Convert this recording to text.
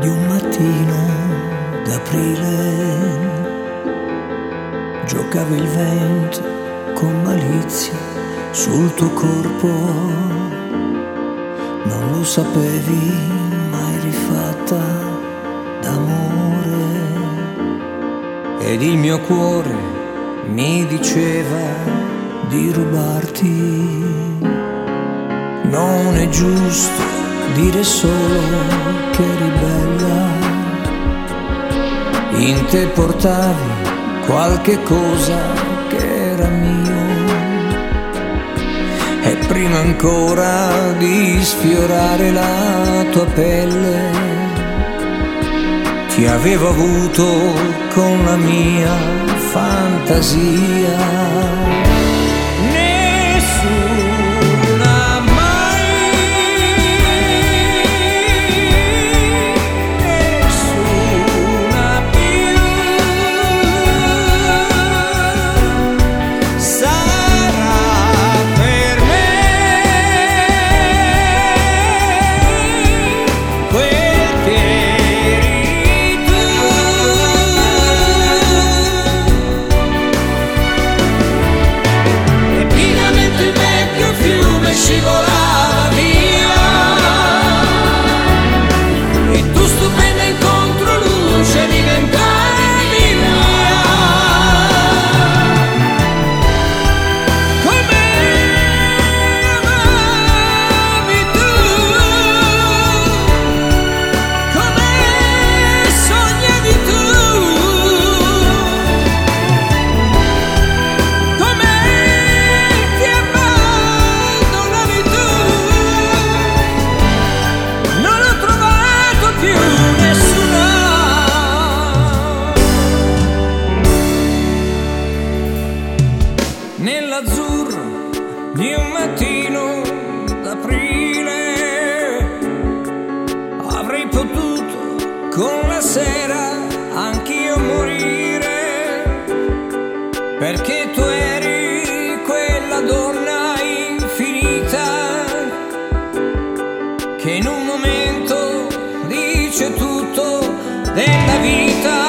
di un mattino d'aprile. Giocava il vento con malizia sul tuo corpo, non lo sapevi, ma eri fatta d'amore. Ed il mio cuore mi diceva di rubarti. Non è giusto dire solo che eri bella, in te portavi qualche cosa che era mio, e prima ancora di sfiorare la tua pelle ti avevo avuto con la mia fantasia. Scivolava via e tu, stupenda in controluce, diventavi mia. Come amavi tu, come sognavi tu, come ti abbandonavi tu. Non ho trovato più nessuna. Nell'azzurro di un mattino d'aprile avrei potuto con la sera anch'io morire, perché tu eri quella donna infinita che in un momento dice tutto della vita.